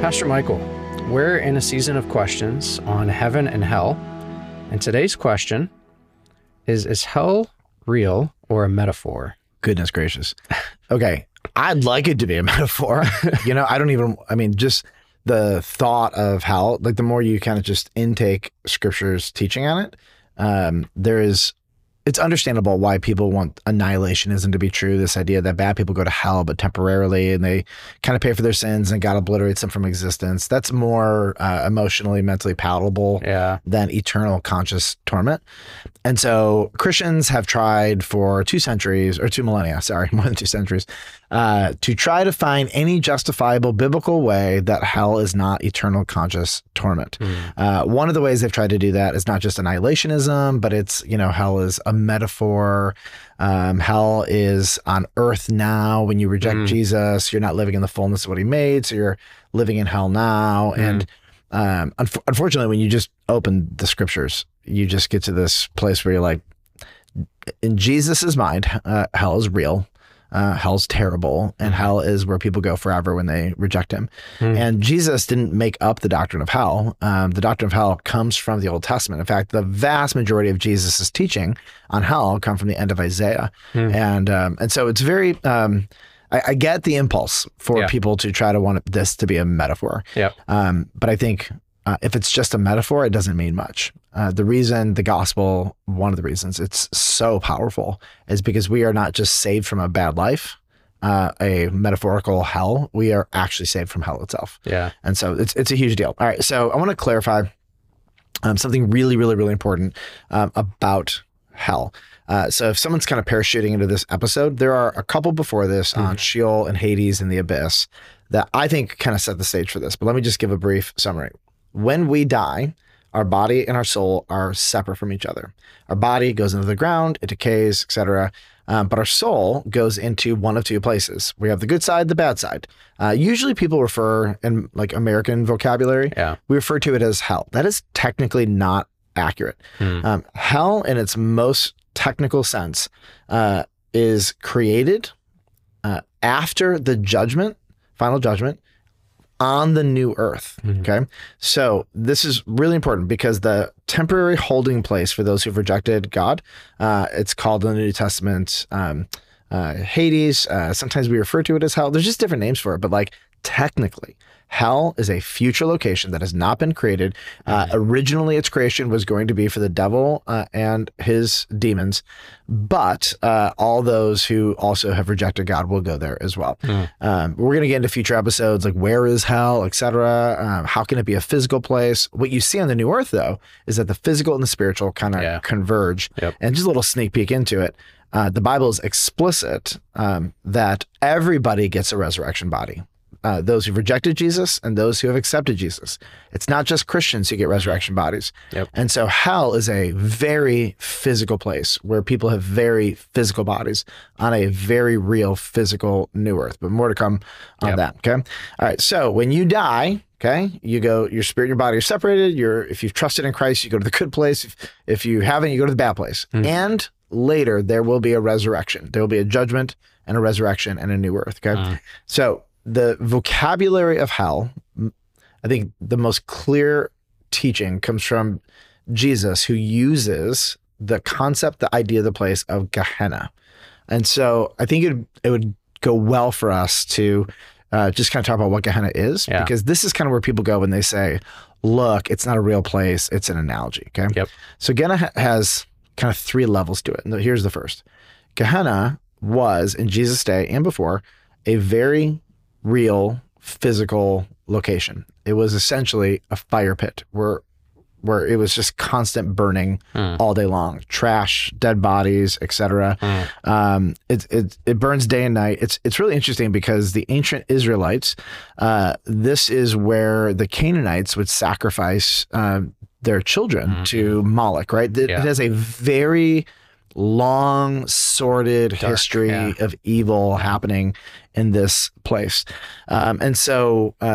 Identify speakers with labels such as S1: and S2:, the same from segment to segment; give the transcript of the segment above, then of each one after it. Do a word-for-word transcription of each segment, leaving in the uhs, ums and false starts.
S1: Pastor Michael, we're in a season of questions on heaven and hell, and today's question is, is hell real or a metaphor?
S2: Goodness gracious. Okay, I'd like it to be a metaphor. You know, I don't even, I mean, just the thought of hell, like the more you kind of just intake scripture's teaching on it, um, there is, it's understandable why people want annihilationism to be true. This idea that bad people go to hell, but temporarily, and they kind of pay for their sins and God obliterates them from existence. That's more uh, emotionally, mentally palatable
S1: Yeah.
S2: than eternal conscious torment. And so Christians have tried for two centuries or two millennia, sorry, more than two centuries, uh, to try to find any justifiable biblical way that hell is not eternal conscious torment.
S1: Mm.
S2: Uh, one of the ways they've tried to do that is not just annihilationism, but it's, you know, hell is a metaphor. Um, hell is on earth now. When you reject
S1: Mm.
S2: Jesus, you're not living in the fullness of what he made. So you're living in hell now.
S1: Mm.
S2: And um, un- unfortunately, when you just open the scriptures, you just get to this place where you're like, in Jesus's mind, uh, hell is real. Uh, hell's terrible, and hell is where people go forever when they reject him.
S1: Mm.
S2: And Jesus didn't make up the doctrine of hell. Um, the doctrine of hell comes from the Old Testament. In fact, the vast majority of Jesus's teaching on hell come from the end of Isaiah.
S1: Mm.
S2: And um, and so it's very, um, I, I get the impulse for
S1: Yeah.
S2: people to try to want this to be a metaphor.
S1: Yep.
S2: Um, but I think uh, if it's just a metaphor, it doesn't mean much. Uh, the reason the gospel, one of the reasons it's so powerful is because we are not just saved from a bad life, uh, a metaphorical hell. We are actually saved from hell itself.
S1: Yeah.
S2: And so it's it's a huge deal. All right. So I want to clarify um, something really, really, really important um, about hell. Uh, so if someone's kind of parachuting into this episode, there are a couple before this
S1: Mhm.
S2: on Sheol and Hades and the Abyss that I think kind of set the stage for this. But let me just give a brief summary. When we die, our body and our soul are separate from each other. Our body goes into the ground, it decays, et cetera. Um, but our soul goes into one of two places. We have the good side, the bad side. Uh, usually people refer, in like American vocabulary,
S1: Yeah.
S2: we refer to it as hell. That is technically not accurate.
S1: Mm.
S2: Um, hell, in its most technical sense, uh, is created uh, after the judgment, final judgment, on the new earth.
S1: Mhm.
S2: Okay. So this is really important because the temporary holding place for those who've rejected God, uh, it's called in the New Testament um, uh, Hades. Uh, sometimes we refer to it as hell. There's just different names for it, but like technically, hell is a future location that has not been created. Uh, originally, its creation was going to be for the devil uh, and his demons, but uh, all those who also have rejected God will go there as well.
S1: Mm.
S2: Um, we're going to get into future episodes like where is hell, et cetera. Um, how can it be a physical place? What you see on the new earth, though, is that the physical and the spiritual kind of
S1: Yeah.
S2: converge.
S1: Yep.
S2: And just a little sneak peek into it. Uh, the Bible is explicit um, that everybody gets a resurrection body. Uh, those who've rejected Jesus and those who have accepted Jesus. It's not just Christians who get resurrection bodies.
S1: Yep.
S2: And so hell is a very physical place where people have very physical bodies on a very real physical new earth. But more to come on
S1: Yep.
S2: that. Okay. All right. So when you die, okay, you go, your spirit and your body are separated. You're, if you've trusted in Christ, you go to the good place. If, if you haven't, you go to the bad place.
S1: Mm.
S2: And later there will be a resurrection. There will be a judgment and a resurrection and a new earth. Okay.
S1: Mm.
S2: So the vocabulary of hell, I think the most clear teaching comes from Jesus, who uses the concept, the idea, the place of Gehenna. And so I think it, it would go well for us to uh, just kind of talk about what Gehenna is,
S1: Yeah.
S2: because this is kind of where people go when they say, look, it's not a real place, it's an analogy. Okay.
S1: Yep.
S2: So Gehenna ha- has kind of three levels to it. And here's the first. Gehenna was, in Jesus' day and before, a very real physical location. It was essentially a fire pit where where it was just constant burning
S1: Mm.
S2: all day long, trash, dead bodies, et cetera.
S1: Mm.
S2: Um, it, it it burns day and night. It's it's really interesting because the ancient Israelites, uh, this is where the Canaanites would sacrifice uh, their children
S1: Mhm.
S2: to Moloch. Right? It,
S1: Yeah.
S2: it has a very long, sordid
S1: Dark,
S2: history
S1: yeah.
S2: of evil happening in this place. Um, and so um,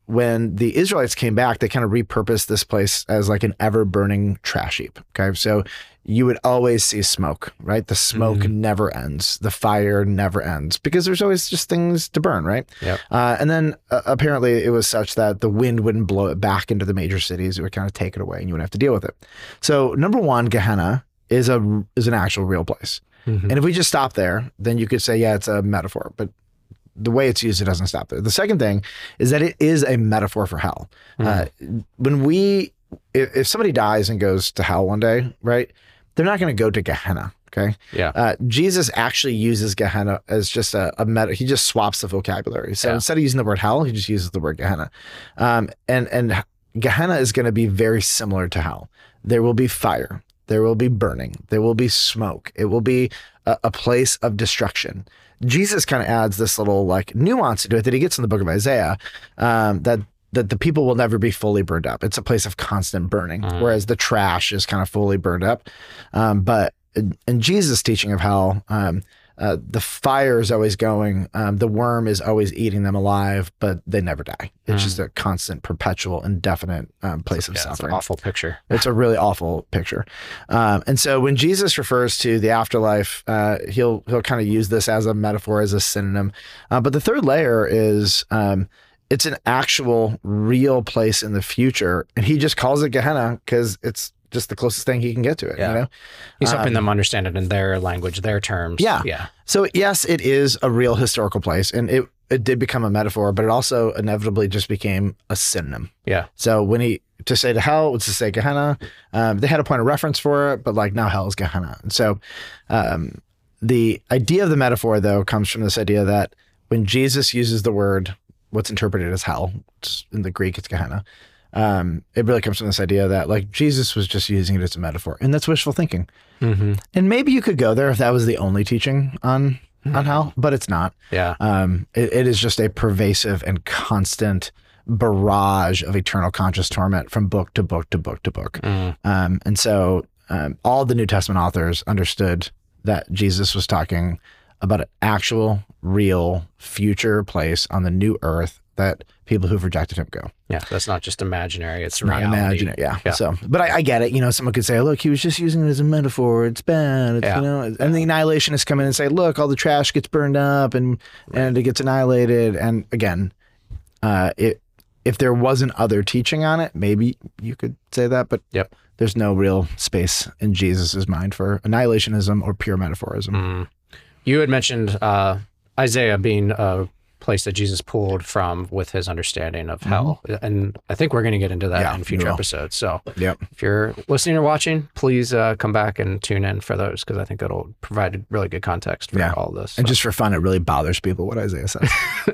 S2: when the Israelites came back, they kind of repurposed this place as like an ever burning trash heap. Okay. So you would always see smoke, right? The smoke mm-hmm. never ends. The fire never ends because there's always just things to burn, right?
S1: Yep.
S2: Uh, and then uh, apparently it was such that the wind wouldn't blow it back into the major cities. It would kind of take it away and you wouldn't have to deal with it. So number one, Gehenna is a is an actual real place. Mm-hmm. And if we just stop there, then you could say, yeah, it's a metaphor. But the way it's used, it doesn't stop there. The second thing is that it is a metaphor for hell. Mm-hmm. Uh, when we, if, if somebody dies and goes to hell one day, right, they're not going to go to Gehenna. Okay.
S1: Yeah.
S2: Uh, Jesus actually uses Gehenna as just a, a meta. He just swaps the vocabulary. So
S1: yeah.
S2: instead of using the word hell, he just uses the word Gehenna. Um, and, and Gehenna is going to be very similar to hell. There will be fire. There will be burning. There will be smoke. It will be a, a place of destruction. Jesus kind of adds this little like nuance to it that he gets in the book of Isaiah, um, that that the people will never be fully burned up. It's a place of constant burning, mm. whereas the trash is kind of fully burned up. Um, but in, in Jesus' teaching of hell, um, uh, the fire is always going. Um, the worm is always eating them alive, but they never die. It's mm. just a constant, perpetual, indefinite um, place of
S1: yeah,
S2: suffering.
S1: It's an awful picture.
S2: It's a really awful picture. Um, and so when Jesus refers to the afterlife, uh, he'll he'll kind of use this as a metaphor, as a synonym. Uh, but the third layer is um, it's an actual, real place in the future, and he just calls it Gehenna because it's just the closest thing he can get to it.
S1: Yeah.
S2: You know,
S1: he's helping
S2: um,
S1: them understand it in their language, their terms.
S2: Yeah,
S1: yeah.
S2: So yes, it is a real historical place, and it it did become a metaphor, but it also inevitably just became a synonym.
S1: Yeah.
S2: So when he to say to hell was to say Gehenna, um, they had a point of reference for it, but like now hell is Gehenna. And so um, the idea of the metaphor though comes from this idea that when Jesus uses the word, what's interpreted as hell, it's, in the Greek it's Gehenna. Um, it really comes from this idea that like Jesus was just using it as a metaphor, and that's wishful thinking. Mm-hmm. And maybe you could go there if that was the only teaching on mm-hmm. on hell, but it's not.
S1: Yeah.
S2: Um, it, it is just a pervasive and constant barrage of eternal conscious torment from book to book to book to book. Mm. Um, and so um, all the New Testament authors understood that Jesus was talking about an actual, real, future place on the new earth that people who've rejected him go.
S1: Yeah, that's not just imaginary. It's
S2: not
S1: reality.
S2: imaginary. Yeah.
S1: yeah.
S2: So, but I, I get it. You know, someone could say, "Look, he was just using it as a metaphor. It's bad." It's,
S1: yeah.
S2: You know, and the annihilationists come in and say, "Look, all the trash gets burned up and right. and it gets annihilated." And again, uh, it if there wasn't other teaching on it, maybe you could say that. But
S1: yep.
S2: there's no real space in Jesus's mind for annihilationism or pure metaphorism.
S1: Mm. You had mentioned uh, Isaiah being a place that Jesus pulled from with his understanding of hell. Mm-hmm. And I think we're going to get into that yeah, in future episodes. So
S2: yep.
S1: if you're listening or watching, please uh, come back and tune in for those, because I think it'll provide really good context for
S2: yeah.
S1: all this. So.
S2: And just for fun, it really bothers people what Isaiah says.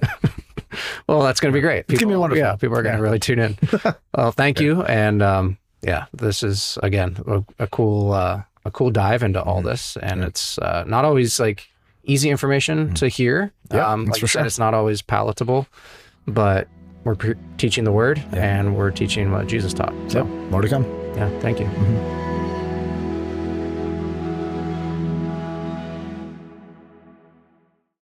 S1: Well, that's going to be great. People,
S2: it's going to be wonderful.
S1: Yeah, people are going to yeah. really tune in. Well, thank you. And um, yeah, this is, again, a, a cool uh, a cool dive into all mm-hmm. this. And yeah. it's uh, not always like easy information mm-hmm. to hear.
S2: Yeah,
S1: um, like
S2: for
S1: you said,
S2: sure.
S1: it's not always palatable, but we're pre- teaching the word yeah. and we're teaching what Jesus taught. So
S2: yep. More to come.
S1: Yeah, thank you.
S2: Mm-hmm.